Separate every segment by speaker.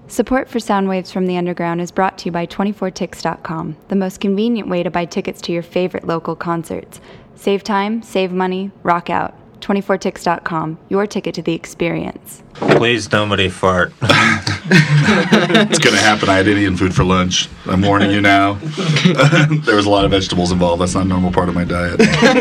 Speaker 1: Support for Soundwaves from the Underground is brought to you by 24tix.com, the most convenient way to buy tickets to your favorite local concerts. Save time, save money, rock out. 24tix.com, your ticket to the experience.
Speaker 2: Please, nobody fart.
Speaker 3: It's going to happen. I had Indian food for lunch. I'm warning you now. There was a lot of vegetables involved. That's not a normal part of my diet.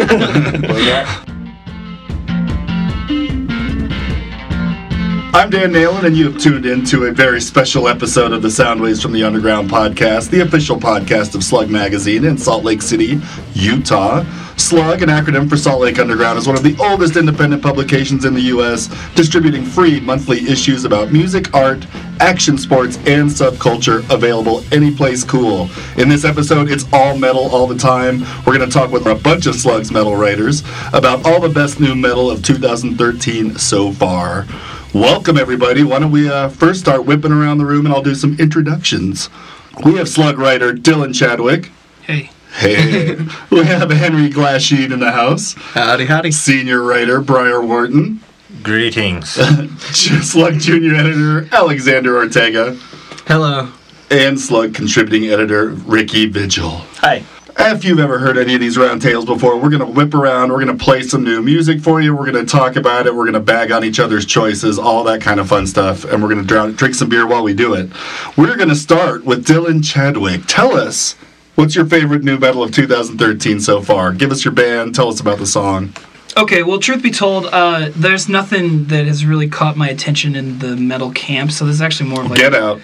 Speaker 3: I'm Dan Nalen, and you have tuned in to a very special episode of the Soundwaves from the Underground podcast, the official podcast of Slug Magazine in Salt Lake City, Utah. Slug, an acronym for Salt Lake Underground, is one of the oldest independent publications in the U.S., distributing free monthly issues about music, art, action sports, and subculture, available anyplace cool. In this episode, it's all metal all the time. We're going to talk with a bunch of Slug's metal writers about all the best new metal of 2013 so far. Welcome, everybody. Why don't we first start whipping around the room, and I'll do some introductions. We have Slug writer Dylan Chadwick.
Speaker 4: Hey.
Speaker 3: Hey. We have Henry Glasheed in the house.
Speaker 4: Howdy, howdy.
Speaker 3: Senior writer Briar Wharton.
Speaker 2: Greetings.
Speaker 3: Slug junior editor Alexander Ortega.
Speaker 4: Hello.
Speaker 3: And Slug contributing editor Ricky Vigil.
Speaker 2: Hi.
Speaker 3: If you've ever heard any of these round tales before, we're going to whip around, we're going to play some new music for you, we're going to talk about it, we're going to bag on each other's choices, all that kind of fun stuff, and we're going to drink some beer while we do it. We're going to start with Dylan Chadwick. Tell us, what's your favorite new metal of 2013 so far? Give us your band, tell us about the song.
Speaker 4: Okay, well, truth be told, there's nothing that has really caught my attention in the metal camp, so this is actually more of like...
Speaker 3: Get out.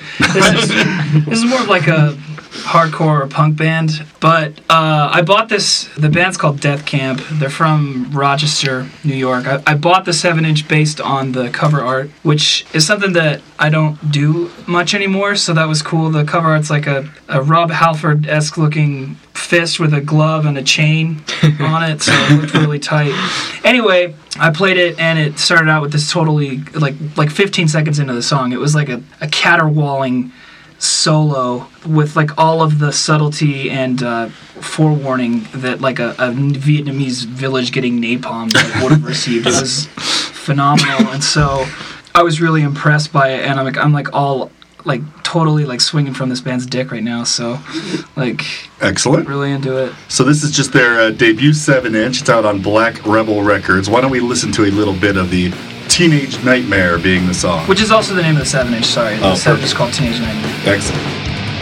Speaker 4: This is more of like a hardcore or punk band, but I bought this, the band's called Death Camp. They're from Rochester, New York. I bought the 7-inch based on the cover art, which is something that I don't do much anymore, so that was cool. The cover art's like a Rob Halford-esque looking fist with a glove and a chain on it, so it looked really tight. Anyway, I played it, and it started out with this totally, like 15 seconds into the song, it was like a caterwauling solo with like all of the subtlety and forewarning that like a Vietnamese village getting napalmed would have received. It was phenomenal, and so I was really impressed by it, and I'm all like totally like swinging from this band's dick right now, so like
Speaker 3: excellent,
Speaker 4: really into it.
Speaker 3: So this is just their debut 7-inch. It's out on Black Rebel Records. Why don't we listen to a little bit of the Teenage Nightmare being the song,
Speaker 4: which is also the name of the 7-inch. Sorry, the 7-inch is called Teenage Nightmare.
Speaker 3: Excellent.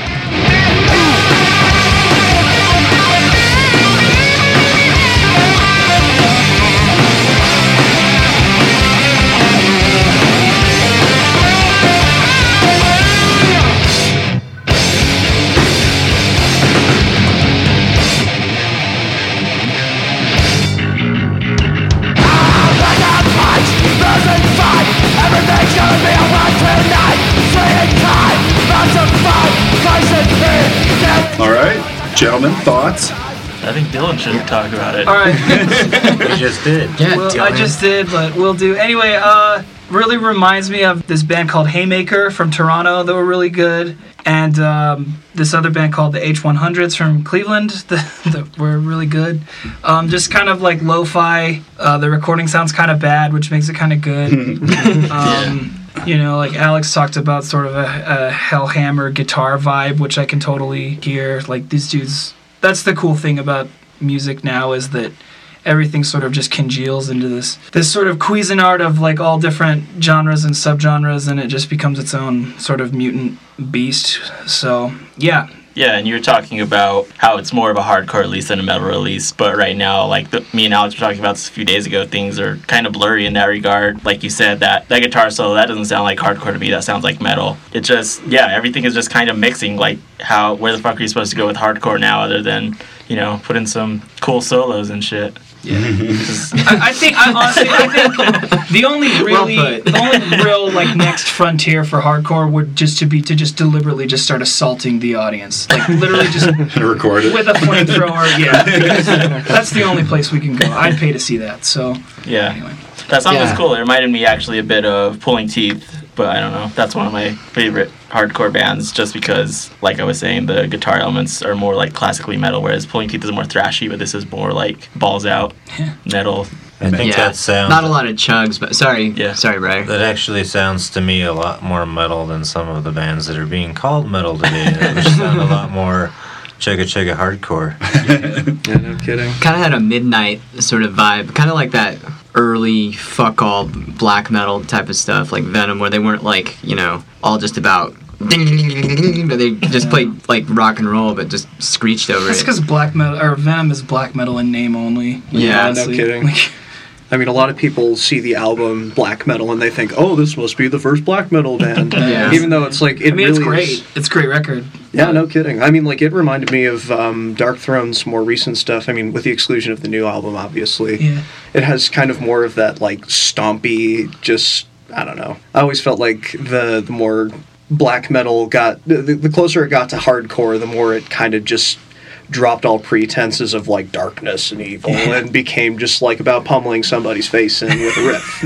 Speaker 3: All right, gentlemen, thoughts?
Speaker 5: I think Dylan should talk about it.
Speaker 4: All right.
Speaker 2: You just did.
Speaker 4: Yeah, well, I just did, but we'll do. Anyway, really reminds me of this band called Haymaker from Toronto that were really good, and this other band called the H100s from Cleveland that were really good. Just kind of like lo-fi. The recording sounds kind of bad, which makes it kind of good. You know, like Alex talked about sort of a Hellhammer guitar vibe, which I can totally hear. Like these dudes, that's the cool thing about music now, is that everything sort of just congeals into this sort of Cuisinart of like all different genres and subgenres, and it just becomes its own sort of mutant beast. So, yeah.
Speaker 5: Yeah, and you were talking about how it's more of a hardcore release than a metal release, but right now, like me and Alex were talking about this a few days ago, things are kind of blurry in that regard. Like you said, that guitar solo, that doesn't sound like hardcore to me, that sounds like metal. It just, yeah, everything is just kind of mixing, like where the fuck are you supposed to go with hardcore now other than, you know, put in some cool solos and shit.
Speaker 4: Yeah. I think the only real like next frontier for hardcore would just to deliberately just start assaulting the audience, like literally just
Speaker 3: record it
Speaker 4: with a flamethrower. Yeah, because that's the only place we can go. I'd pay to see that. So
Speaker 5: yeah,
Speaker 4: anyway.
Speaker 5: That song was cool. It reminded me actually a bit of Pulling Teeth, but I don't know. That's one of my favorite hardcore bands, just because, like I was saying, the guitar elements are more like classically metal, whereas Pulling Teeth is more thrashy, but this is more like balls out metal.
Speaker 2: I think
Speaker 6: Yeah,
Speaker 2: that sounds.
Speaker 6: not a lot of chugs, but sorry, Brian.
Speaker 2: That actually sounds to me a lot more metal than some of the bands that are being called metal today, which sound a lot more chugga chugga hardcore.
Speaker 7: Yeah, no kidding.
Speaker 6: Kind of had a midnight sort of vibe, kind of like that early fuck all black metal type of stuff, like Venom, where they weren't like, all just about ding ding ding ding ding, but they just played like rock and roll, but just screeched over
Speaker 4: That's
Speaker 6: it.
Speaker 4: because black metal or Venom is black metal in name only.
Speaker 6: Yeah,
Speaker 4: honestly.
Speaker 7: no kidding. I mean, a lot of people see the album Black Metal and they think, "Oh, this must be the first black metal band."
Speaker 6: Yeah.
Speaker 7: Even though it's like
Speaker 4: it's great. It's a great record.
Speaker 7: Yeah, no kidding. I mean, like it reminded me of Dark Throne's more recent stuff. I mean, with the exclusion of the new album, obviously,
Speaker 4: Yeah.
Speaker 7: it has kind of more of that like stompy. Just I don't know. I always felt like the more black metal got the closer it got to hardcore, the more it kind of just dropped all pretenses of like darkness and evil and became just like about pummeling somebody's face in with a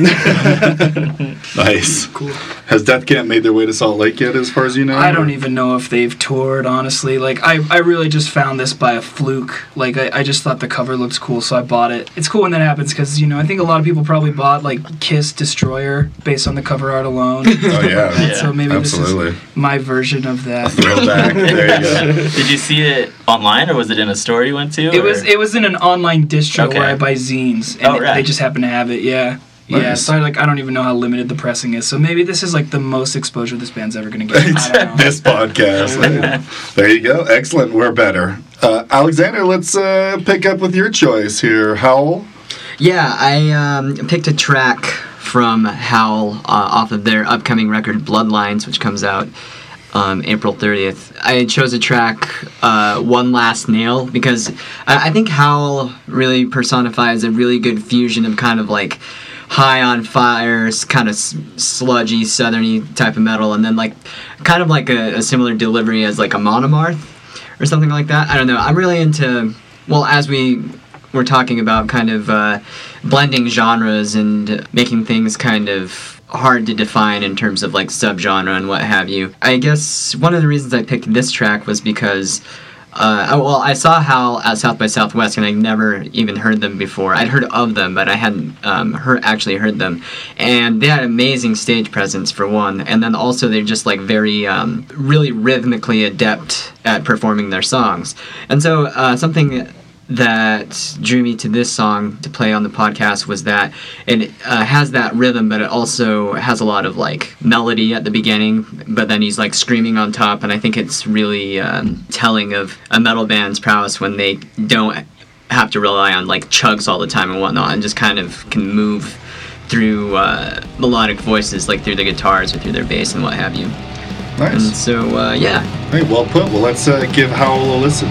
Speaker 7: riff.
Speaker 3: Nice.
Speaker 4: Cool.
Speaker 3: Has Death Camp made their way to Salt Lake yet, as far as you know?
Speaker 4: I don't even know if they've toured, honestly. Like, I really just found this by a fluke. Like, I just thought the cover looked cool, so I bought it. It's cool when that happens, because, I think a lot of people probably bought, like, Kiss Destroyer based on the cover art alone.
Speaker 3: Oh, yeah.
Speaker 5: Yeah.
Speaker 4: So maybe
Speaker 3: Absolutely.
Speaker 4: this is my version of that.
Speaker 3: Throwback. There you go.
Speaker 5: Did you see it online, or was it in a store you went to?
Speaker 4: It was in an online distro
Speaker 5: Okay.
Speaker 4: where I buy zines, and
Speaker 5: right.
Speaker 4: they just happen to have it, yeah. Yeah,
Speaker 3: Nice.
Speaker 4: so I don't even know how limited the pressing is. So maybe this is like the most exposure this band's ever going to get. I don't know.
Speaker 3: This podcast. There you go. Excellent. We're better. Alexander, let's pick up with your choice here. Howl?
Speaker 6: Yeah, I picked a track from Howl off of their upcoming record Bloodlines, which comes out April 30th. I chose a track, One Last Nail, because I think Howl really personifies a really good fusion of kind of like high on fire, kind of sludgy, southerny type of metal, and then like kind of like a similar delivery as like a Monomarth or something like that. I don't know. I'm really into, well, as we were talking about kind of blending genres and making things kind of hard to define in terms of like subgenre and what have you. I guess one of the reasons I picked this track was because I saw Howl at South by Southwest, and I never even heard them before. I'd heard of them, but I hadn't actually heard them. And they had amazing stage presence, for one. And then also they're just like very, really rhythmically adept at performing their songs. And so something that drew me to this song to play on the podcast was that it has that rhythm, but it also has a lot of like melody at the beginning, but then he's like screaming on top, and I think it's really telling of a metal band's prowess when they don't have to rely on like chugs all the time and whatnot, and just kind of can move through melodic voices, like through the guitars or through their bass and what have you. And
Speaker 3: Nice.
Speaker 6: so yeah.
Speaker 3: Hey, well put. Well, let's give Howl a listen.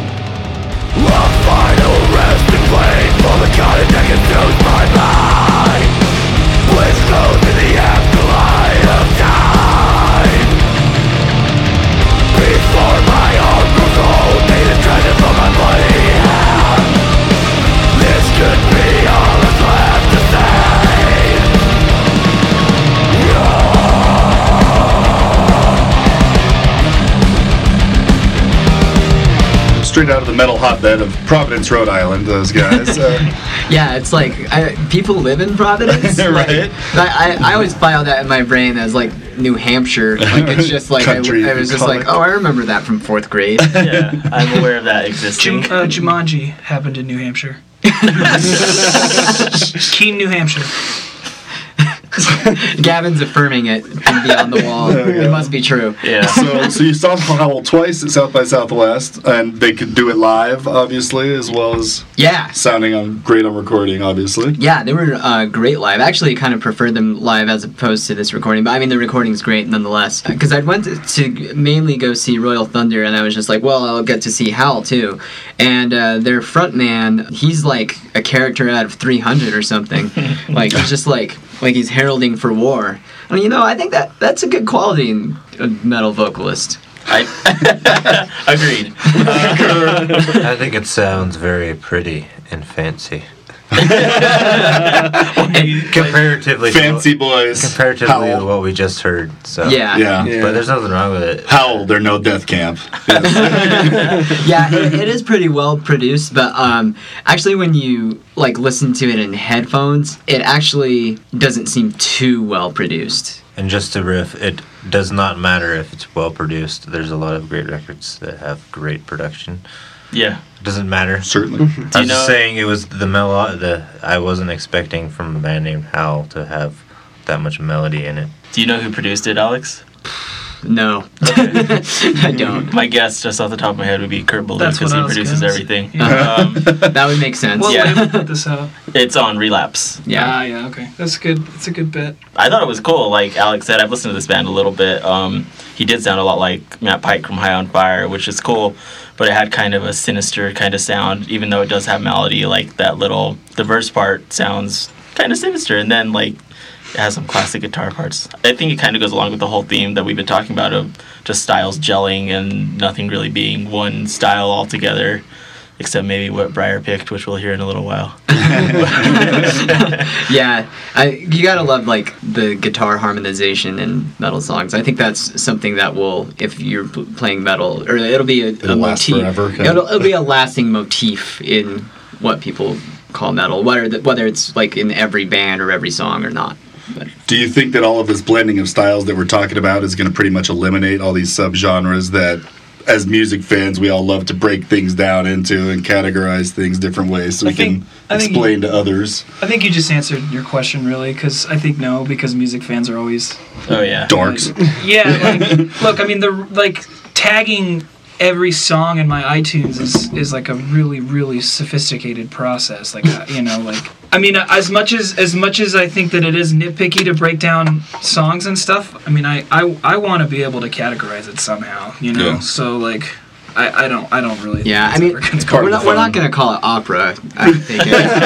Speaker 3: Straight out of the metal hotbed of Providence, Rhode Island, those guys.
Speaker 6: Yeah, it's like people live in Providence.
Speaker 3: Right.
Speaker 6: I always file that in my brain as like New Hampshire. Like it's just like
Speaker 3: Country
Speaker 6: I was just like,
Speaker 3: college.
Speaker 6: oh, I remember that from 4th grade.
Speaker 5: Yeah, I'm aware of that existing.
Speaker 4: Jumanji happened in New Hampshire. Keene, New Hampshire.
Speaker 6: Gavin's affirming it from beyond the wall.
Speaker 3: There we go.
Speaker 6: It must be true.
Speaker 5: Yeah.
Speaker 3: So you saw Howl twice at South by Southwest, and they could do it live, obviously, as well as
Speaker 6: Yeah.
Speaker 3: sounding great on recording, obviously.
Speaker 6: Yeah, they were great live. I actually kind of preferred them live as opposed to this recording, but I mean the recording's great nonetheless. Because I went to mainly go see Royal Thunder, and I was just like, well, I'll get to see Howl too. And their frontman, he's like a character out of 300 or something. Like he's just like he's heralding for war. I mean, I think that's a good quality in a metal vocalist.
Speaker 5: Agreed.
Speaker 2: I think it sounds very pretty and fancy. Comparatively,
Speaker 3: Fancy boys.
Speaker 2: comparatively to
Speaker 3: Howl.
Speaker 2: what we just heard. So
Speaker 3: Yeah.
Speaker 2: but there's nothing wrong with it.
Speaker 3: Howl, they're no death camp.
Speaker 6: Yeah, it is pretty well produced, but actually when you like listen to it in headphones, it actually doesn't seem too well produced.
Speaker 2: And just to riff, it does not matter if it's well produced. There's a lot of great records that have great production.
Speaker 5: Yeah.
Speaker 2: It doesn't matter.
Speaker 3: Certainly.
Speaker 2: I was just saying it was I wasn't expecting from a band named Howl to have that much melody in it.
Speaker 5: Do you know who produced it, Alex?
Speaker 6: No. I don't.
Speaker 5: My guess, just off the top of my head, would be Kurt Ballou
Speaker 4: That's
Speaker 5: because
Speaker 4: what
Speaker 5: he
Speaker 4: I was
Speaker 5: produces
Speaker 4: gonna say.
Speaker 5: everything.
Speaker 4: Yeah.
Speaker 6: That would make sense.
Speaker 4: What
Speaker 5: Yeah.
Speaker 4: label put this out?
Speaker 5: It's on Relapse.
Speaker 6: Yeah.
Speaker 4: Yeah, okay. That's good. It's a good bit.
Speaker 5: I thought it was cool. Like Alex said, I've listened to this band a little bit. He did sound a lot like Matt Pike from High on Fire, which is cool. But it had kind of a sinister kind of sound, even though it does have melody. Like the verse part sounds kind of sinister, and then like it has some classic guitar parts. I think it kind of goes along with the whole theme that we've been talking about of just styles gelling and nothing really being one style altogether, except maybe what Briar picked, which we'll hear in a little while.
Speaker 6: Yeah, you gotta love like the guitar harmonization in metal songs. I think that's something that will, if you're playing metal, or it'll be a
Speaker 3: last
Speaker 6: motif.
Speaker 3: forever, kind of.
Speaker 6: It'll be a lasting motif in what people call metal, whether it's like in every band or every song or not. But
Speaker 3: Do you think that all of this blending of styles that we're talking about is going to pretty much eliminate all these subgenres that, as music fans, we all love to break things down into and categorize things different ways so we can explain to others?
Speaker 4: I think you just answered your question really, because I think no, because music fans are always
Speaker 5: Oh yeah.
Speaker 3: Dorks.
Speaker 4: Look, I mean, tagging every song in my iTunes is like a really, really sophisticated process. I mean, as much as I think that it is nitpicky to break down songs and stuff, I mean, I want to be able to categorize it somehow, you know.
Speaker 3: Yeah.
Speaker 4: So like, I don't really.
Speaker 6: yeah, I
Speaker 4: think
Speaker 6: mean,
Speaker 4: it's ever gonna-
Speaker 6: we're not gonna call it opera. I think.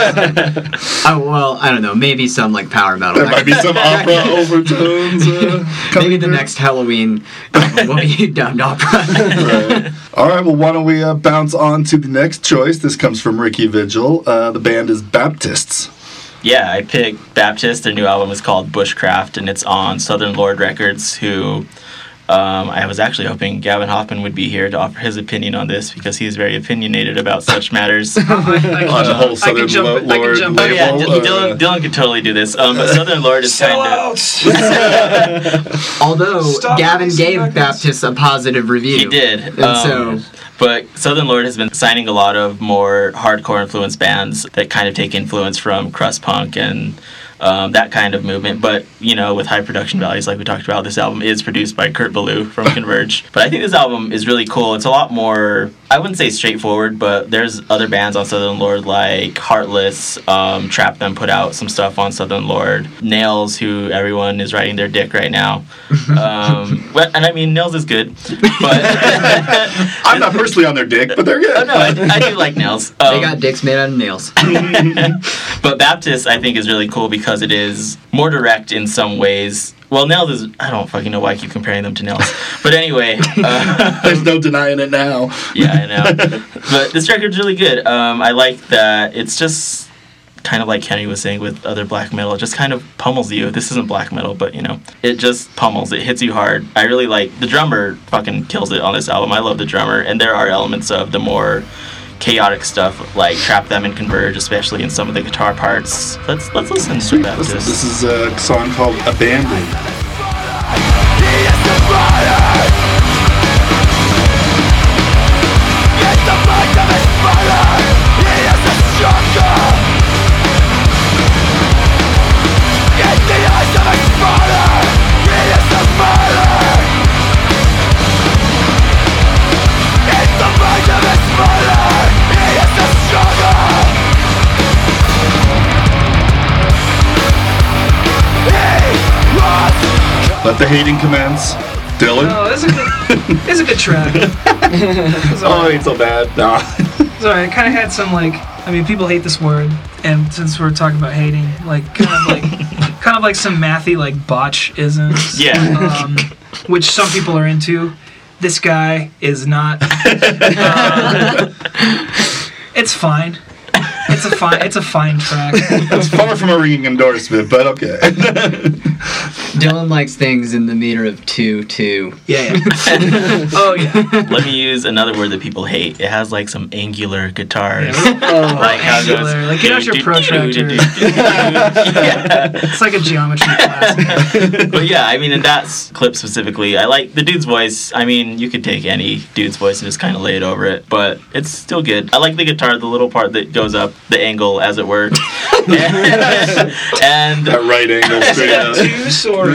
Speaker 6: Oh well, I don't know. Maybe some like power metal.
Speaker 3: There might be some opera overtones.
Speaker 6: Maybe the next Halloween will be dubbed opera.
Speaker 3: Right. All right, well, why don't we bounce on to the next choice? This comes from Ricky Vigil. The band is Baptists.
Speaker 5: Yeah, I picked Baptist. Their new album is called Bushcraft, and it's on Southern Lord Records, who I was actually hoping Gavin Hoffman would be here to offer his opinion on this because he's very opinionated about such matters.
Speaker 3: On the whole
Speaker 4: I can
Speaker 3: Southern
Speaker 4: jump- I can
Speaker 3: Lord
Speaker 4: jump-
Speaker 5: Oh yeah,
Speaker 3: label,
Speaker 5: Dylan could totally do this. But Southern Lord is kind of...
Speaker 4: Sellouts.
Speaker 6: Although
Speaker 4: Stop
Speaker 6: Gavin
Speaker 4: releasing
Speaker 6: gave
Speaker 4: records.
Speaker 6: Baptist a positive review.
Speaker 5: He did.
Speaker 6: And so
Speaker 5: But Southern Lord has been signing a lot of more hardcore influenced bands that kind of take influence from crust punk and that kind of movement. But, you know, with high production values like we talked about, this album is produced by Kurt Ballou from Converge. But I think this album is really cool. It's a lot more, I wouldn't say straightforward, but there's other bands on Southern Lord like Heartless, Trap Them put out some stuff on Southern Lord. Nails, who everyone is riding their dick right now. And I mean, Nails is good. But
Speaker 3: I'm not personally on their dick, but they're good.
Speaker 5: Oh, no, I do like Nails.
Speaker 6: they got dicks made out of nails.
Speaker 5: But Baptist, I think, is really cool because it is more direct in some ways. Well, Nails is... I don't fucking know why I keep comparing them to Nails. But anyway...
Speaker 3: There's no denying it now.
Speaker 5: yeah, I know. But this record's really good. I like that it's just kind of like Kenny was saying with other black metal. It just kind of pummels you. This isn't black metal, but, you know, it just pummels. It hits you hard. I really like... The drummer fucking kills it on this album. I love the drummer. And there are elements of the more chaotic stuff like Trap Them and Converge, especially in some of the guitar parts. Let's listen to Baptist.
Speaker 3: This is a song called Abandoned. Let the hating commence. Dylan?
Speaker 4: Oh, it's a good track.
Speaker 3: Oh, it ain't so bad. Nah.
Speaker 4: Sorry, I kind of had some I mean, people hate this word, and since we're talking about hating, kind of like some mathy botch isms.
Speaker 5: Yeah.
Speaker 4: Which some people are into. This guy is not. It's fine. It's a fine track.
Speaker 3: It's far from a ringing endorsement, but okay.
Speaker 6: Dylan likes things in the meter of 2/2.
Speaker 4: Yeah. Oh yeah.
Speaker 5: Let me use another word that people hate. It has like some angular guitars.
Speaker 4: Yeah,
Speaker 5: Like how it goes.
Speaker 4: angular. Like, get out your protractor.
Speaker 5: Yeah.
Speaker 4: It's like a geometry class.
Speaker 5: But yeah, I mean, in that clip specifically, I like the dude's voice. I mean, you could take any dude's voice and just kind of lay it over it, but it's still good. I like the guitar, the little part that goes up, the angle, as it were. And
Speaker 3: That right angle straight up.
Speaker 4: Obtuse or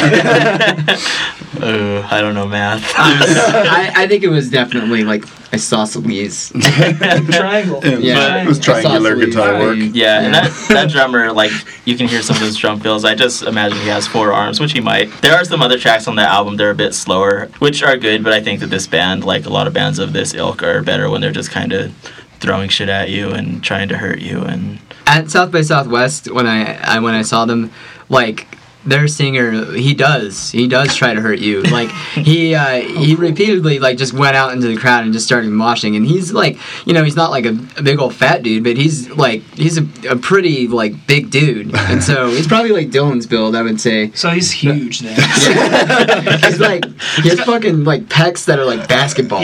Speaker 5: I don't know math.
Speaker 6: I think it was definitely like isosceles.
Speaker 4: triangle.
Speaker 6: Yeah,
Speaker 3: It was triangular
Speaker 6: isosceles.
Speaker 3: guitar work.
Speaker 5: Yeah, and that drummer, like, you can hear some of those drum fills. I just imagine he has 4 arms, which he might. There are some other tracks on that album that are a bit slower, which are good, but I think that this band, like a lot of bands of this ilk, are better when they're just kind of throwing shit at you and trying to hurt you. And
Speaker 6: At South by Southwest, when I saw them, like, their singer, he does try to hurt you. Like, he repeatedly, like, just went out into the crowd and just started moshing. And he's like, you know, he's not like a big old fat dude, but he's a pretty, like, big dude. And so he's probably like Dylan's build, I would say.
Speaker 4: So he's huge then.
Speaker 6: He's like, he has fucking, like, pecs that are like basketball.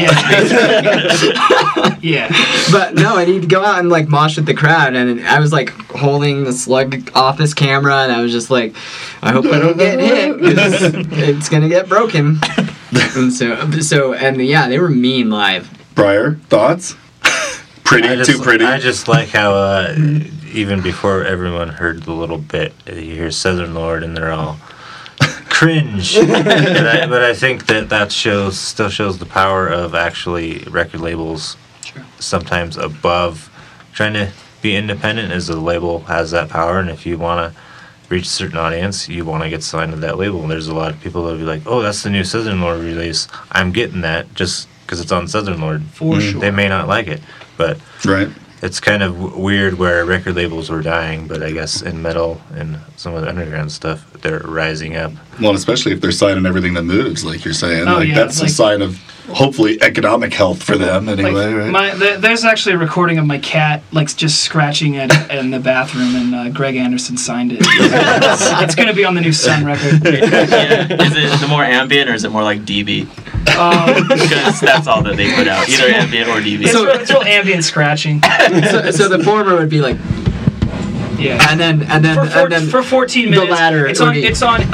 Speaker 4: Yeah.
Speaker 6: But no, and he'd go out and like mosh with the crowd, and I was like holding the Slug office camera, and I was just like, I hope I don't get hit, 'cause it's gonna get broken. And so yeah, they were mean live.
Speaker 3: Briar, thoughts? Too pretty.
Speaker 2: I just like how even before everyone heard the little bit, you hear Southern Lord and they're all cringe. But I think that still shows the power of actually record labels. Sometimes above trying to be independent, as the label has that power, and if you want to reach a certain audience, you want to get signed to that label. And there's a lot of people that'll be like, oh, that's the new Southern Lord release, I'm getting that just because it's on Southern Lord.
Speaker 4: For sure.
Speaker 2: They may not like it, but
Speaker 3: Right.
Speaker 2: it's kind of weird where record labels were dying, but I guess in metal and some of the underground stuff, they're rising up.
Speaker 3: Well, especially if they're signing everything that moves, like you're saying.
Speaker 4: Oh,
Speaker 3: like
Speaker 4: yeah,
Speaker 3: that's a
Speaker 4: like-
Speaker 3: sign of hopefully economic health for them anyway, right?
Speaker 4: There's actually a recording of my cat like just scratching it in the bathroom, and Greg Anderson signed it. It's going to be on the new Sun record.
Speaker 5: yeah, is it the more ambient or is it more like DB? Because that's all that they put out, either ambient or DB.
Speaker 4: It's real ambient scratching.
Speaker 6: So the former would be like,
Speaker 4: Yeah.
Speaker 6: and then
Speaker 4: For 14
Speaker 6: the
Speaker 4: minutes.
Speaker 6: latter
Speaker 4: It's
Speaker 6: would
Speaker 4: on
Speaker 6: be-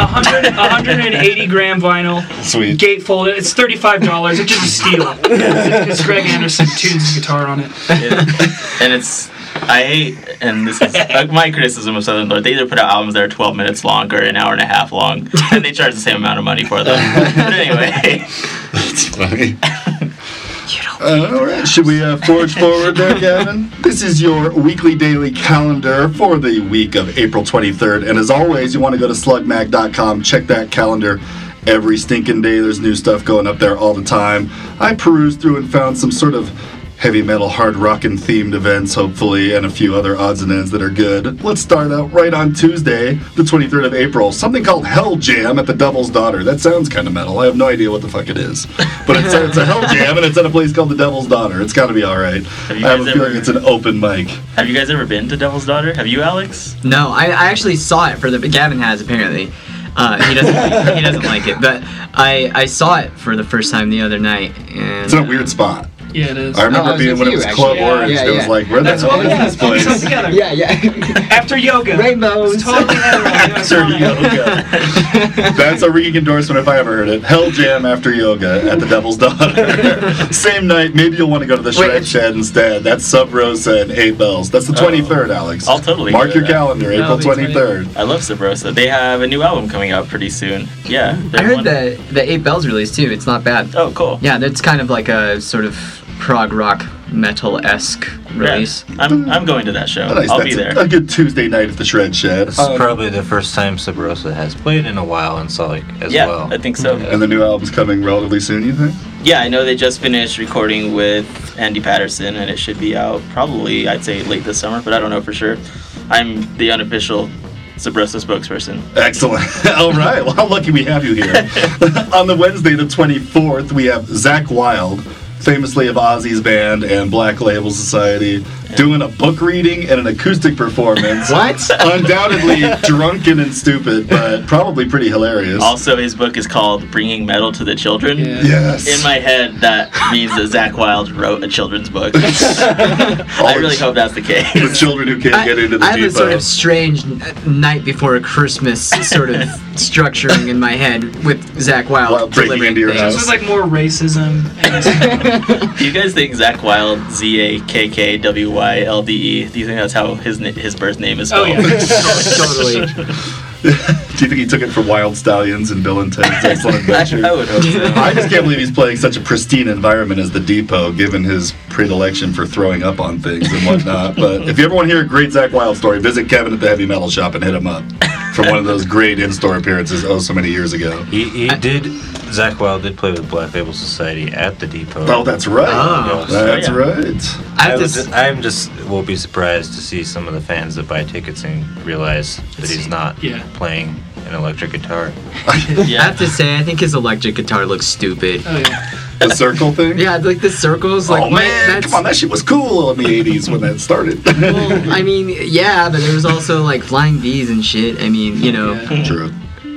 Speaker 4: 180 gram vinyl.
Speaker 3: Sweet.
Speaker 4: Gatefold. It's $35. It's just a steal. Because Greg Anderson tunes his guitar on it.
Speaker 5: And I hate, and this is my criticism of Southern Lord, they either put out albums that are 12 minutes long or an hour and a half long, and they charge the same amount of money for them. But anyway.
Speaker 3: That's funny. All right, should we forge forward there, Gavin? This is your weekly daily calendar for the week of April 23rd. And as always, you want to go to slugmag.com, check that calendar every stinking day. There's new stuff going up there all the time. I perused through and found some sort of heavy metal, hard rockin' themed events, hopefully, and a few other odds and ends that are good. Let's start out right on Tuesday, the 23rd of April. Something called Hell Jam at the Devil's Daughter. That sounds kind of metal. I have no idea what the fuck it is. But it's a Hell Jam, and it's at a place called the Devil's Daughter. It's got to be all right. I
Speaker 5: you
Speaker 3: have a
Speaker 5: guys
Speaker 3: feeling
Speaker 5: ever-
Speaker 3: it's an open mic.
Speaker 5: Have you guys ever been to Devil's Daughter? Have you, Alex?
Speaker 6: No, I actually saw it for Gavin has apparently. He doesn't like it, but I saw it for the first time the other night, and
Speaker 3: It's in a weird spot.
Speaker 4: Yeah, it is.
Speaker 3: I remember
Speaker 6: I was
Speaker 3: being
Speaker 6: with
Speaker 3: when it
Speaker 6: you,
Speaker 3: was
Speaker 6: actually.
Speaker 3: Club
Speaker 4: Yeah,
Speaker 3: Orange.
Speaker 6: yeah,
Speaker 3: It was
Speaker 6: yeah.
Speaker 3: like, where the
Speaker 4: That's
Speaker 3: hell
Speaker 4: what we
Speaker 3: is this place?
Speaker 4: together.
Speaker 6: yeah.
Speaker 4: After yoga.
Speaker 6: Rainbows.
Speaker 4: It's totally
Speaker 3: After yoga. That's a ringing endorsement if I ever heard it. Hell Jam after yoga at the Devil's Daughter. Same night, maybe you'll want to go to the Shred
Speaker 6: it's-
Speaker 3: Shed instead. That's Sub Rosa and 8 Bells. That's the 23rd, Alex.
Speaker 5: I'll totally
Speaker 3: Mark
Speaker 5: go
Speaker 3: your
Speaker 5: to that.
Speaker 3: calendar, April
Speaker 6: That'll be
Speaker 3: 23rd.
Speaker 5: I love Sub Rosa. They have a new album coming out pretty soon. Yeah.
Speaker 6: I heard the 8 Bells release too. It's not bad.
Speaker 5: Oh, cool.
Speaker 6: Yeah, that's kind of like a sort of prog rock metal-esque release.
Speaker 5: Yeah. I'm going to that show.
Speaker 3: Nice.
Speaker 5: I'll
Speaker 3: That's
Speaker 5: be there.
Speaker 3: a good Tuesday night at the Shred Shed.
Speaker 2: This is probably the first time Sub Rosa has played in a while in Salt Lake as
Speaker 5: Yeah,
Speaker 2: well.
Speaker 5: I think so.
Speaker 3: And the new album's coming relatively soon, you think?
Speaker 5: Yeah, I know they just finished recording with Andy Patterson, and it should be out probably, I'd say, late this summer, but I don't know for sure. I'm the unofficial Sub Rosa spokesperson.
Speaker 3: Excellent. All right. Well, how lucky we have you here. On the Wednesday, the 24th, we have Zach Wilde, famously of Ozzy's band and Black Label Society, doing a book reading and an acoustic performance.
Speaker 6: What?
Speaker 3: Undoubtedly drunken and stupid, but probably pretty hilarious.
Speaker 5: Also, his book is called Bringing Metal to the Children.
Speaker 4: Yeah.
Speaker 3: Yes.
Speaker 5: In my head, that means that Zach Wilde wrote a children's book. I really hope that's the case.
Speaker 3: The children who can't get into the
Speaker 6: I have a
Speaker 3: depot.
Speaker 6: sort of strange night before Christmas sort of structuring in my head with Zach Wilde
Speaker 3: While breaking
Speaker 6: delivering
Speaker 3: into your
Speaker 6: things.
Speaker 3: house.
Speaker 4: This is like more racism. And
Speaker 5: Do you guys think Zach Wilde, ZAKKWYLDE, do you think that's how his birth name is
Speaker 4: oh
Speaker 5: spelled?
Speaker 4: yeah.
Speaker 6: Totally.
Speaker 3: Do you think he took it from Wild Stallions and Bill and Ted's Excellent Adventure?
Speaker 5: I would hope so.
Speaker 3: I just can't believe he's playing such a pristine environment as the Depot, given his predilection for throwing up on things and whatnot. But if you ever want to hear a great Zach Wilde story, visit Kevin at the Heavy Metal Shop and hit him up from one of those great in-store appearances so many years ago.
Speaker 2: Zach Wilde did play with Black Label Society at the Depot.
Speaker 3: Oh, that's right.
Speaker 6: Oh.
Speaker 3: That's
Speaker 5: Yeah.
Speaker 3: right.
Speaker 2: I'm just will be surprised to see some of the fans that buy tickets and realize that he's not playing an electric guitar.
Speaker 6: I have to say, I think his electric guitar looks stupid.
Speaker 4: Oh yeah.
Speaker 3: The circle thing?
Speaker 6: Yeah, like the circles. Like,
Speaker 3: Oh, man, come on, that shit was cool in the 80s when that started.
Speaker 6: Well, I mean, yeah, but there was also like flying bees and shit. I mean, you know.
Speaker 4: Yeah.
Speaker 3: True.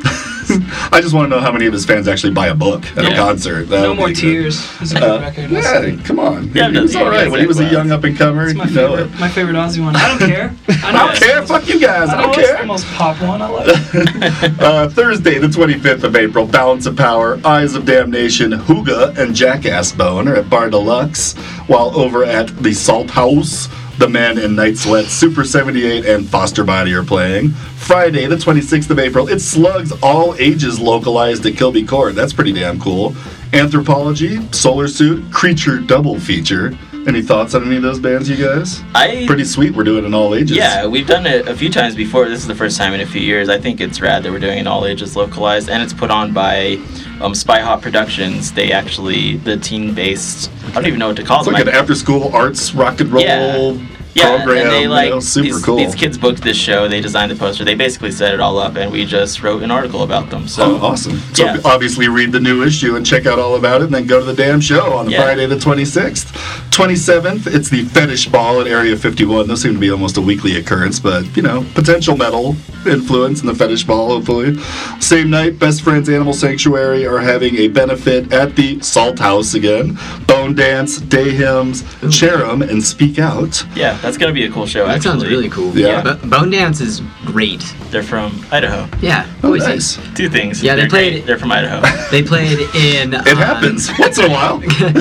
Speaker 3: I just want to know how many of his fans actually buy a book at a
Speaker 5: Yeah.
Speaker 3: concert. That
Speaker 4: No
Speaker 3: would
Speaker 4: More
Speaker 3: be good.
Speaker 4: Tears is a good record.
Speaker 3: Yeah, come on.
Speaker 5: Yeah,
Speaker 3: he was
Speaker 5: yeah,
Speaker 3: all right
Speaker 5: yeah,
Speaker 3: when he was a
Speaker 5: Zach
Speaker 3: young up and comer.
Speaker 4: It's my
Speaker 3: You know
Speaker 4: favorite.
Speaker 3: it.
Speaker 4: My favorite Ozzy one. I don't care.
Speaker 3: I don't care. Fuck you guys. I don't
Speaker 4: It's the
Speaker 3: care.
Speaker 4: most pop one. I like it.
Speaker 3: Thursday, the 25th of April, Balance of Power, Eyes of Damnation, Hooga, and Jackass Bone are at Bar Deluxe, while over at the Salt House, The Men in Night Sweat, Super 78, and Foster Body are playing. Friday, the 26th of April, it's Slugs All Ages localized at Kilby Court. That's pretty damn cool. Anthropology, Solar Suit, Creature double feature. Any thoughts on any of those bands, you guys? Pretty sweet we're doing an all ages.
Speaker 5: Yeah, we've done it a few times before. This is the first time in a few years. I think it's rad that we're doing an all ages localized, and it's put on by Spy Hot Productions. They actually, the teen-based, I don't even know what to call
Speaker 3: It's
Speaker 5: them.
Speaker 3: like an after-school arts rock and roll program.
Speaker 5: And they like
Speaker 3: super cool.
Speaker 5: These kids booked this show. They designed the poster. They basically set it all up, and we just wrote an article about them. So
Speaker 3: awesome. So
Speaker 5: yeah.
Speaker 3: obviously read the new issue and check out all about it, and then go to the damn show on Friday the 26th. 27th, it's the Fetish Ball at Area 51. Those seem to be almost a weekly occurrence, but, you know, potential metal influence in the Fetish Ball, hopefully. Same night, Best Friends Animal Sanctuary are having a benefit at the Salt House again. Bone Dance, Day Hymns, Cherem, and Speak Out.
Speaker 5: Yeah, that's gonna be a cool show.
Speaker 6: That
Speaker 5: actually.
Speaker 6: sounds really cool.
Speaker 3: Yeah.
Speaker 6: Bone Dance is great.
Speaker 5: They're from Idaho.
Speaker 6: Yeah.
Speaker 3: Oh,
Speaker 6: always
Speaker 3: nice.
Speaker 6: is.
Speaker 5: Two things.
Speaker 6: Yeah, they
Speaker 5: They're
Speaker 6: played-
Speaker 5: great. They're from Idaho.
Speaker 6: They played in.
Speaker 3: It happens once in a while.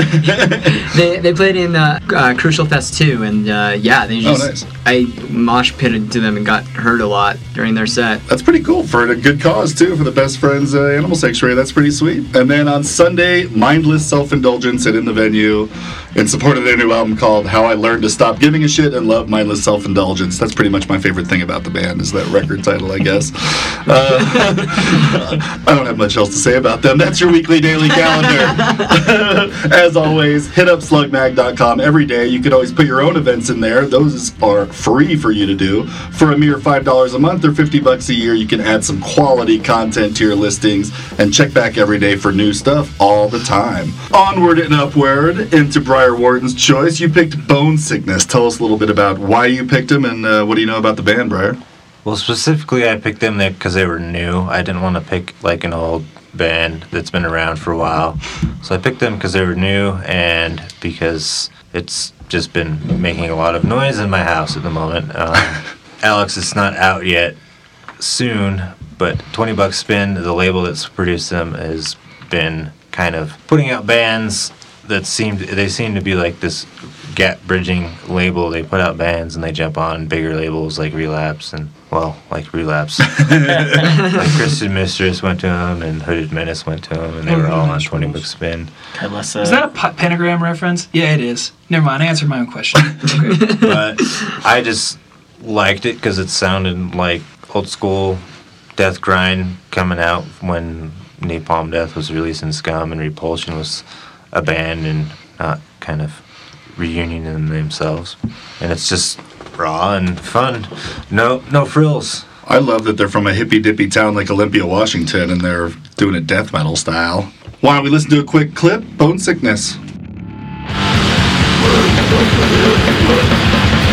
Speaker 6: They played in Crucial Fest 2, and yeah, they just.
Speaker 3: nice.
Speaker 6: I mosh pitted to them and got hurt a lot during their set.
Speaker 3: That's pretty cool for a good cause, too, for the Best Friends Animal Sanctuary. That's pretty sweet. And then on Sunday, Mindless Self-Indulgence at In the Venue in support of their new album called How I Learned to Stop Giving a Shit and Love Mindless Self-Indulgence. That's pretty much my favorite thing about the band, is that record title, I guess. I don't have much else to say about them. That's your weekly daily calendar. As always, hit up slugmag.com every day. You can always put your own events in there. Those are free for you to do. For a mere $5 a month or $50 a year, you can add some quality content to your listings and check back every day for new stuff all the time. Onward and upward into Briar Warden's choice. You picked Bone Sickness. Tell us a little bit about why you picked them and what do you know about the band, Briar?
Speaker 2: Well, specifically, I picked them because they were new. I didn't want to pick like an old band that's been around for a while. So I picked them because they were new and because it's just been making a lot of noise in my house at the moment. Alex, it's not out yet. Soon, but 20 Bucks Spin, the label that's produced them, has been kind of putting out bands that seem to be like this gap bridging label. They put out bands and they jump on bigger labels like Relapse and Relapse. Like Christian Mistress went to them and Hooded Menace went to them and they were all on 20 Bucks Spin.
Speaker 5: Is
Speaker 4: Is that a pentagram reference? Yeah, it is. Never mind. I answered my own question. Okay.
Speaker 2: But I just liked it because it sounded like old school death grind coming out when Napalm Death was releasing Scum and Repulsion was a band and not kind of reunioning themselves. And it's just raw and fun. No frills.
Speaker 3: I love that they're from a hippy-dippy town like Olympia, Washington, and they're doing it death metal style. Why don't we listen to a quick clip? Bone Sickness.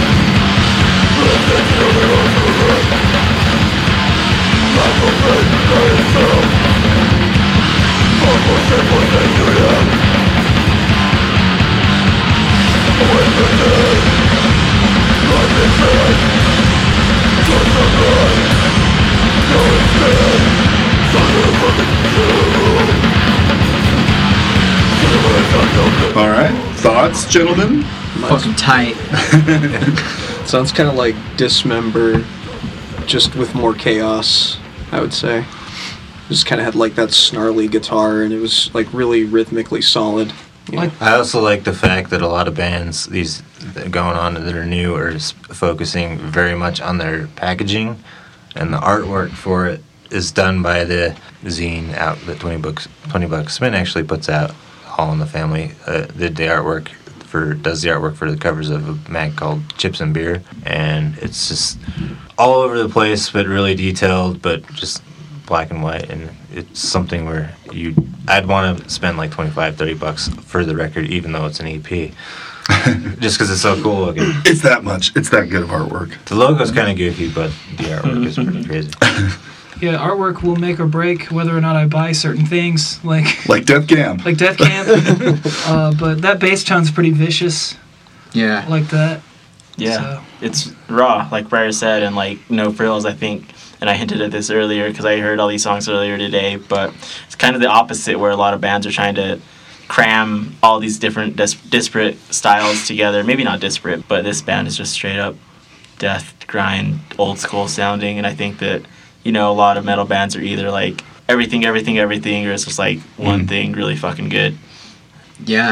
Speaker 3: All right, thoughts, gentlemen?
Speaker 6: Fucking tight.
Speaker 7: Sounds kind of like Dismember, just with more chaos, I would say. Just kind of had like that snarly guitar, and it was like really rhythmically solid. Yeah.
Speaker 2: I also like the fact that a lot of bands, these going on that are new, are focusing very much on their packaging, and the artwork for it is done by the zine out that 20 Bucks Spin actually puts out. All in the Family does the artwork for the covers of a mag called Chips and Beer, and it's just all over the place, but really detailed, but just black and white, and it's something where I'd want to spend like $25-$30 for the record, even though it's an EP, just because it's so cool looking.
Speaker 3: It's that much. It's that good of artwork.
Speaker 2: The logo's kind of goofy, but the artwork is pretty crazy.
Speaker 4: Yeah, artwork will make or break whether or not I buy certain things, like
Speaker 3: Death Camp.
Speaker 4: like Death Camp. But that bass tone's pretty vicious.
Speaker 6: Yeah.
Speaker 4: I like that.
Speaker 5: Yeah,
Speaker 4: So.
Speaker 5: it's raw, like Briar said, and like no frills, I think. And I hinted at this earlier because I heard all these songs earlier today, but it's kind of the opposite where a lot of bands are trying to cram all these different disparate styles together. Maybe not disparate, but this band is just straight up death, grind, old school sounding, and I think that, you know, a lot of metal bands are either like everything, or it's just like one thing really fucking good.
Speaker 6: Yeah.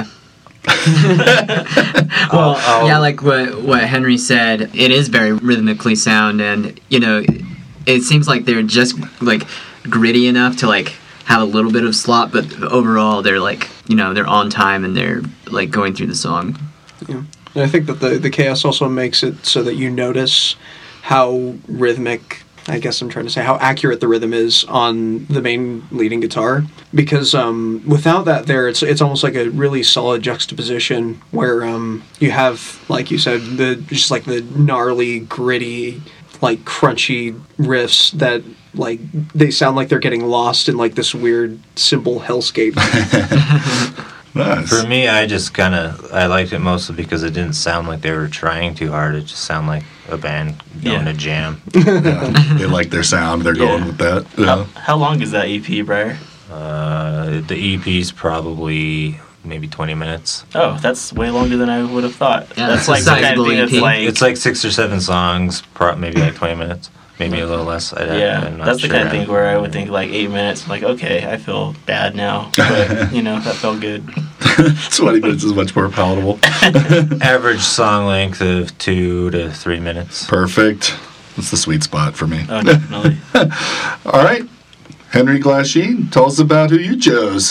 Speaker 6: Well, yeah, like what Henry said, it is very rhythmically sound, and, you know, it seems like they're just, like, gritty enough to, like, have a little bit of slop, but overall they're, like, you know, they're on time and they're, like, going through the song.
Speaker 7: Yeah. And I think that the chaos also makes it so that you notice how rhythmic, I guess I'm trying to say, how accurate the rhythm is on the main leading guitar. Because without that there, it's almost like a really solid juxtaposition where you have, like you said, just like the gnarly, gritty, like crunchy riffs that like they sound like they're getting lost in like this weird cymbal hellscape.
Speaker 3: Nice.
Speaker 2: For me, I liked it mostly because it didn't sound like they were trying too hard. It just sounded like a band going to jam.
Speaker 3: Yeah, they like their sound. They're going with that. Yeah.
Speaker 5: How long is that EP, Briar?
Speaker 2: The EP's probably maybe 20 minutes.
Speaker 5: Oh, that's way longer than I would have thought.
Speaker 6: Yeah,
Speaker 5: that's
Speaker 6: that's
Speaker 5: like
Speaker 6: a
Speaker 5: the kind of
Speaker 6: sizable
Speaker 5: thing that's
Speaker 6: EP.
Speaker 5: like...
Speaker 2: It's like 6 or 7 songs, maybe like 20 minutes, maybe a little less. I'm not
Speaker 5: that's the
Speaker 2: sure.
Speaker 5: kind of thing where I would think like 8 minutes, I'm like, okay, I feel bad now, but you know, that felt good.
Speaker 3: 20 minutes is much more palatable.
Speaker 2: Average song length of 2 to 3 minutes.
Speaker 3: Perfect. That's the sweet spot for me.
Speaker 5: Oh, definitely.
Speaker 3: All right. Henry Glasheen, tell us about who you chose.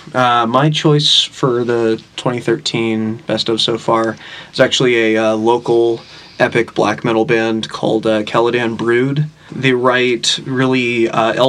Speaker 7: My choice for the 2013 Best of so far is actually a local epic black metal band called Caladan Brood. They write really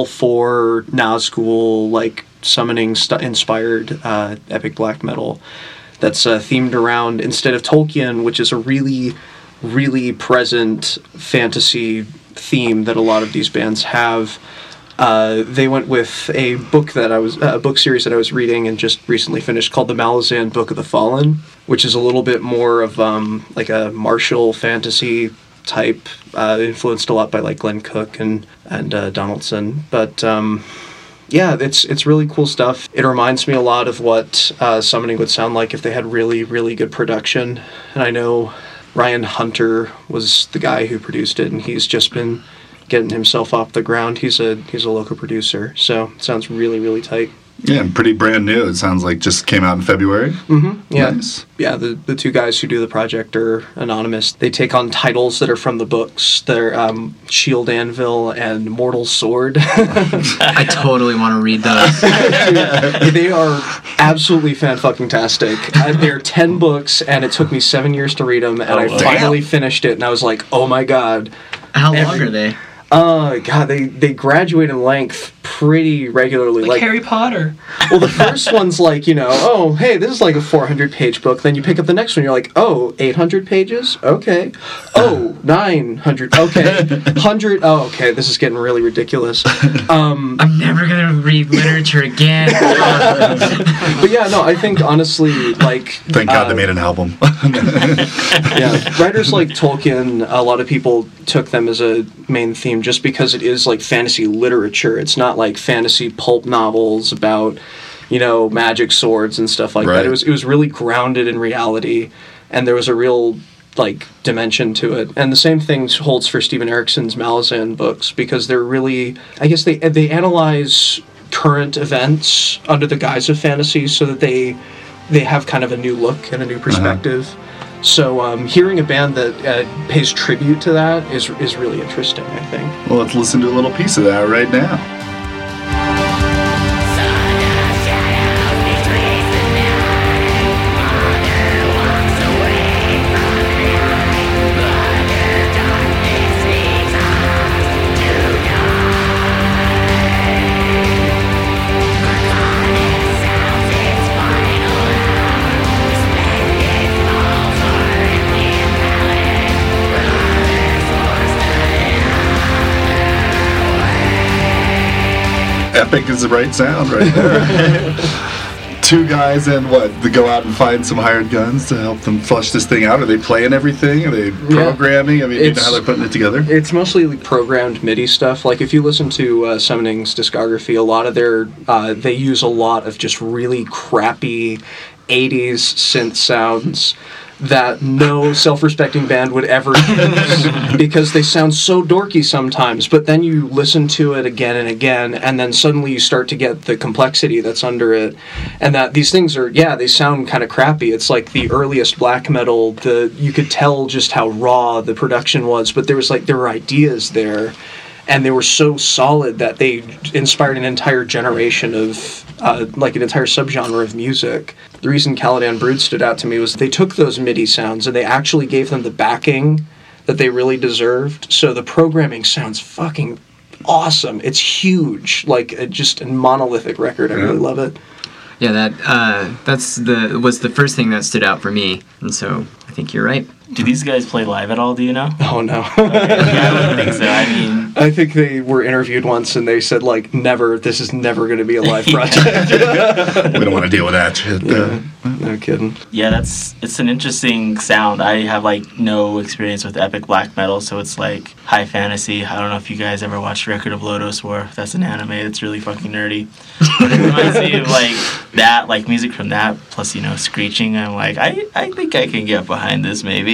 Speaker 7: L4, Nazgul, like summoning inspired epic black metal that's themed around, instead of Tolkien, which is a really, really present fantasy theme that a lot of these bands have. They went with a book book series that I was reading and just recently finished called the Malazan Book of the Fallen, which is a little bit more of like a martial fantasy type, influenced a lot by like Glenn Cook and Donaldson. But yeah, it's really cool stuff. It reminds me a lot of what summoning would sound like if they had really, really good production. And I know Ryan Hunter was the guy who produced it, and he's just been getting himself off the ground. He's a local producer, so it sounds really, really tight.
Speaker 3: Yeah, and pretty brand new. It sounds like just came out in February.
Speaker 7: Mm-hmm. Yeah,
Speaker 3: Nice.
Speaker 7: yeah. The two guys who do the project are anonymous. They take on titles that are from the books. They're Shield Anvil and Mortal Sword.
Speaker 6: I totally want to read those.
Speaker 7: They are absolutely fan-fucking-tastic. They're 10 books, and it took me 7 years to read them, and I finally finished it, and I was like, oh my god.
Speaker 6: How long are they?
Speaker 7: God, they graduate in length pretty regularly.
Speaker 4: Like Harry Potter.
Speaker 7: Well, the first one's like, oh, hey, this is like a 400-page book. Then you pick up the next one, you're like, oh, 800 pages? Okay. Oh, 900. Okay. 100. Oh, okay, this is getting really ridiculous.
Speaker 6: I'm never going to read literature again.
Speaker 7: But yeah, no, I think honestly, like...
Speaker 3: Thank God they made an album.
Speaker 7: Yeah, writers like Tolkien, a lot of people took them as a main theme just because it is like fantasy literature. It's not like fantasy pulp novels about, magic swords and stuff like that. It was really grounded in reality, and there was a real like dimension to it. And the same thing holds for Steven Erikson's Malazan books, because they're really, I guess they analyze current events under the guise of fantasy so that they have kind of a new look and a new perspective. So hearing a band that pays tribute to that is really interesting, I think.
Speaker 3: Well, let's listen to a little piece of that right now. Epic is the right sound right there. Two guys and they go out and find some hired guns to help them flush this thing out. Are they playing everything? Are they programming? I mean, you know how they're putting it together? It's
Speaker 7: mostly like programmed MIDI stuff. Like if you listen to Summoning's discography, a lot of their they use a lot of just really crappy 80s synth sounds that no self-respecting band would ever use because they sound so dorky sometimes, but then you listen to it again and again, and then suddenly you start to get the complexity that's under it, and that these things are, they sound kind of crappy. It's like the earliest black metal, you could tell just how raw the production was, but there were ideas there, and they were so solid that they inspired an entire generation of, like an entire subgenre of music. The reason Caladan Brood stood out to me was they took those MIDI sounds and they actually gave them the backing that they really deserved. So the programming sounds fucking awesome. It's huge, like just a monolithic record. I really love it.
Speaker 6: Yeah, that was the first thing that stood out for me, and so I think you're right.
Speaker 5: Do these guys play live at all, do you know?
Speaker 7: Oh, no.
Speaker 5: Okay. Yeah, I wouldn't think so. I mean...
Speaker 7: I think they were interviewed once, and they said, like, never, this is never going to be a live project.
Speaker 3: We don't want to deal with that shit.
Speaker 7: No kidding.
Speaker 5: Yeah, it's an interesting sound. I have, like, no experience with epic black metal, so it's, like, high fantasy. I don't know if you guys ever watched Record of Lodoss War. That's an anime that's really fucking nerdy. But it reminds me of, like, that, like, music from that, plus, screeching. I'm like, I think I can get behind this, maybe.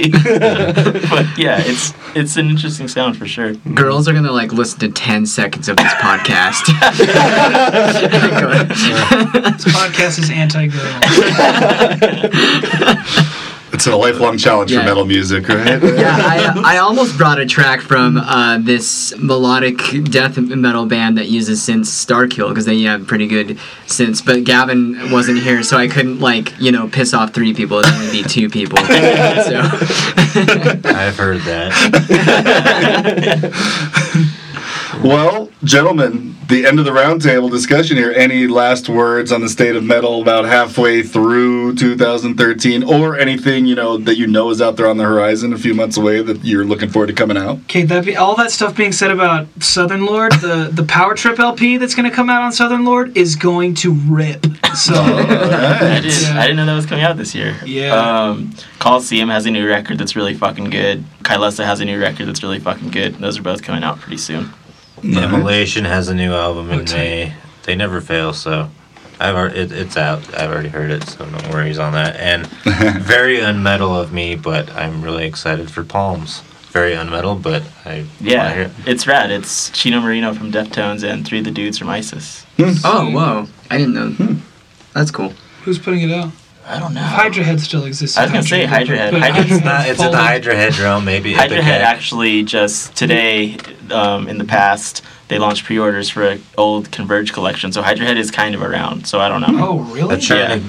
Speaker 5: But yeah, it's an interesting sound for sure.
Speaker 6: Girls are gonna listen to 10 seconds of this podcast.
Speaker 4: This podcast is anti-girl.
Speaker 3: It's a lifelong challenge for metal music, right?
Speaker 6: Yeah, I almost brought a track from this melodic death metal band that uses synths, Starkill, because they have pretty good synths. But Gavin wasn't here, so I couldn't piss off 3 people. It would be 2 people. So.
Speaker 2: I've heard that.
Speaker 3: Well, gentlemen, the end of the roundtable discussion here. Any last words on the state of metal about halfway through 2013, or anything that is out there on the horizon a few months away that you're looking forward to coming out?
Speaker 4: Okay, all that stuff being said about Southern Lord, the Power Trip LP that's going to come out on Southern Lord is going to rip. So
Speaker 5: I didn't know that was coming out this year.
Speaker 4: Yeah.
Speaker 5: Coliseum has a new record that's really fucking good. Kylesa has a new record that's really fucking good. Those are both coming out pretty soon.
Speaker 2: Immolation has a new album in May. They never fail, so it's out. I've already heard it, so no worries on that. And very unmetal of me, but I'm really excited for Palms. Very unmetal, but
Speaker 5: it's rad. It's Chino Marino from Deftones and 3 of the dudes from ISIS.
Speaker 6: Oh, whoa! I didn't know. That's cool.
Speaker 4: Who's putting it out?
Speaker 5: I don't know.
Speaker 4: Hydra Head still exists.
Speaker 5: I was going to say Hydra Head.
Speaker 2: It's at the Hydra Head drum, maybe.
Speaker 5: Hydra Head actually just today, in the past, they launched pre-orders for an old Converge collection. So Hydra Head is kind of around, so I don't know.
Speaker 4: Oh, really?
Speaker 2: They're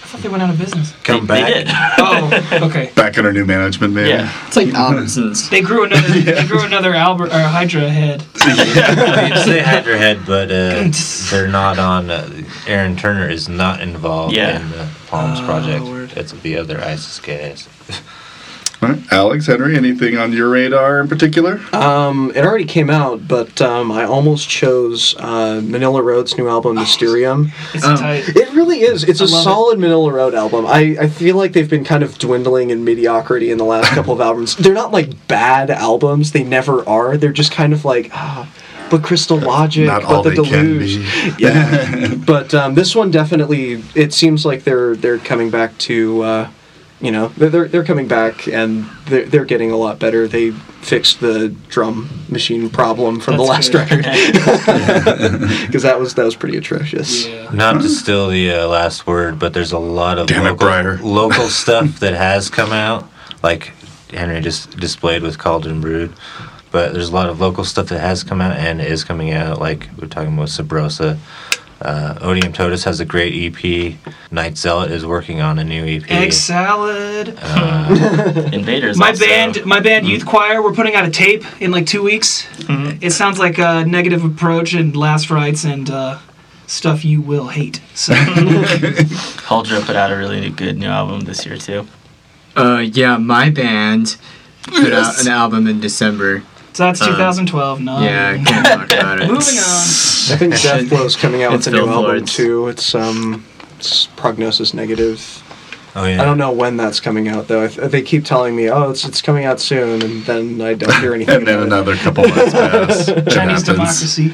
Speaker 4: thought they went out of business.
Speaker 2: Come
Speaker 5: They
Speaker 2: back.
Speaker 5: did.
Speaker 4: Oh, okay.
Speaker 3: Back under new management, maybe.
Speaker 5: Yeah.
Speaker 6: It's like Albertsons.
Speaker 4: They grew another Albert or Hydra head.
Speaker 2: You'd say Hydra Head, but they're not on. Aaron Turner is not involved
Speaker 5: Yeah.
Speaker 2: in the Palms project.
Speaker 4: word.
Speaker 2: It's the other ISIS guys.
Speaker 3: All right. Alex, Henry, anything on your radar in particular?
Speaker 7: It already came out, but I almost chose Manila Road's new album, Mysterium.
Speaker 4: It's tight.
Speaker 7: It really is. It's
Speaker 4: I
Speaker 7: a
Speaker 4: love
Speaker 7: solid Manila Road album. I feel like they've been kind of dwindling in mediocrity in the last couple of albums. They're not like bad albums. They never are. They're just kind of like, but Crystal Logic,
Speaker 3: Not
Speaker 7: but
Speaker 3: all
Speaker 7: the
Speaker 3: they can
Speaker 7: Deluge.
Speaker 3: be.
Speaker 7: Yeah. But this one definitely, it seems like they're coming back to, they're coming back and they're getting a lot better. They fixed the drum machine problem from the
Speaker 4: That's
Speaker 7: last
Speaker 4: good.
Speaker 7: record because that was pretty atrocious.
Speaker 4: Yeah.
Speaker 2: Not to steal the last word, but there's a lot of
Speaker 3: Damn it, Breyer.
Speaker 2: local stuff that has come out, like Henry just displayed with Called and Brewed. But there's a lot of local stuff that has come out and is coming out, like we're talking about Sabrosa. Odium Totus has a great EP. Night Zealot is working on a new EP.
Speaker 4: Egg salad.
Speaker 5: Invaders.
Speaker 4: My
Speaker 5: also.
Speaker 4: band Youth Choir, we're putting out a tape in like 2 weeks. It sounds like a Negative Approach and Last Rites and stuff you will hate. So
Speaker 5: Huldra put out a really good new album this year too.
Speaker 6: Yeah, my band put out an album in December.
Speaker 4: that's 2012. No.
Speaker 6: Yeah, I can't talk about it.
Speaker 4: Moving on.
Speaker 7: I think Deathblow's coming out with
Speaker 6: It's
Speaker 7: a new
Speaker 6: Phil
Speaker 7: album
Speaker 6: Lords.
Speaker 7: too. It's Prognosis Negative.
Speaker 2: Oh yeah.
Speaker 7: I don't know when that's coming out though. They keep telling me, "Oh, it's coming out soon," and then I don't hear anything.
Speaker 3: And then
Speaker 7: about
Speaker 3: another couple months pass. It
Speaker 4: Chinese
Speaker 3: happens.
Speaker 4: democracy.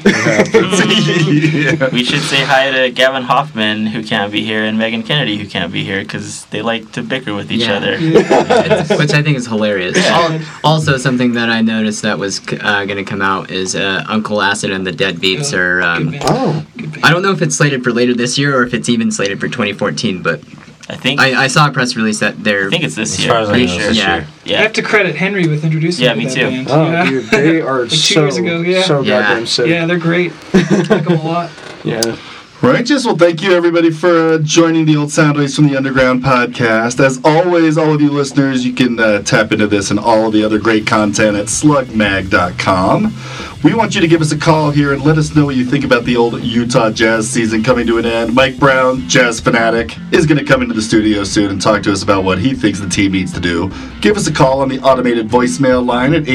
Speaker 3: Yeah.
Speaker 5: We should say hi to Gavin Hoffman, who can't be here, and Megan Kennedy, who can't be here, because they like to bicker with each
Speaker 6: Yeah.
Speaker 5: other.
Speaker 6: Which I think is hilarious. Also, something that I noticed that was going to come out is Uncle Acid and the Deadbeats are.
Speaker 4: Good band.
Speaker 7: Oh,
Speaker 4: Good band.
Speaker 6: I don't know if it's slated for later this year or if it's even slated for 2014, but
Speaker 5: I think
Speaker 6: I saw a press release that they're.
Speaker 5: I think it's this
Speaker 2: As
Speaker 5: year.
Speaker 2: far as I
Speaker 5: pretty
Speaker 2: know, it's
Speaker 5: sure.
Speaker 2: this
Speaker 6: Yeah.
Speaker 2: year.
Speaker 4: I
Speaker 5: Yeah.
Speaker 4: have to credit Henry with introducing
Speaker 5: Yeah,
Speaker 4: me
Speaker 5: me
Speaker 4: to
Speaker 5: too.
Speaker 4: that band.
Speaker 7: oh,
Speaker 4: yeah.
Speaker 7: dude, they are
Speaker 4: Like 2
Speaker 7: so
Speaker 4: years ago, yeah.
Speaker 7: so
Speaker 6: Yeah.
Speaker 7: goddamn sick.
Speaker 4: Yeah, they're great. I like them a lot.
Speaker 7: Yeah.
Speaker 3: Righteous. Well, thank you everybody for joining the Old Soundwaves from the Underground podcast. As always, all of you listeners, you can tap into this and all of the other great content at slugmag.com. We want you to give us a call here and let us know what you think about the old Utah Jazz season coming to an end. Mike Brown, Jazz Fanatic, is going to come into the studio soon and talk to us about what he thinks the team needs to do. Give us a call on the automated voicemail line at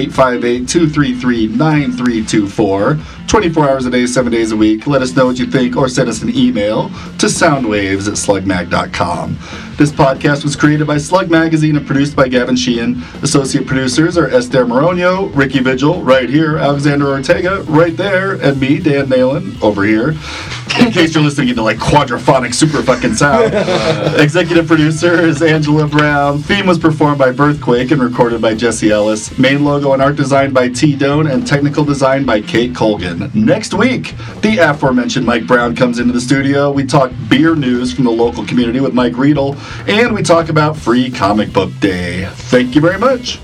Speaker 3: 858-233-9324. 24 hours a day, 7 days a week. Let us know what you think or send us an email to soundwaves@slugmag.com. This podcast was created by Slug Magazine and produced by Gavin Sheehan. Associate producers are Esther Moronio, Ricky Vigil, right here, Alexander Ortega, right there, and me, Dan Nalen, over here. In case you're listening to like quadraphonic super fucking sound. Executive producer is Angela Brown. Theme was performed by Birthquake and recorded by Jesse Ellis. Main logo and art design by T. Doan and technical design by Kate Colgan. Next week, the aforementioned Mike Brown comes into the studio. We talk beer news from the local community with Mike Riedel, and we talk about Free Comic Book Day. Thank you very much.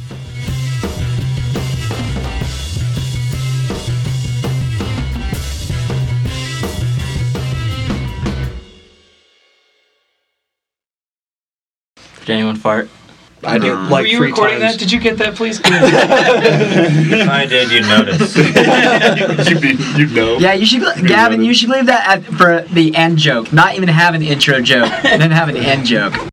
Speaker 5: Did anyone fart?
Speaker 7: I did like
Speaker 4: Were you
Speaker 7: 3
Speaker 4: recording
Speaker 7: times.
Speaker 4: that? Did you get that, please?
Speaker 2: If I did, you'd notice.
Speaker 3: you know.
Speaker 6: Yeah, you should, Gavin. You should leave that for the end joke. Not even have an intro joke, then have an end joke.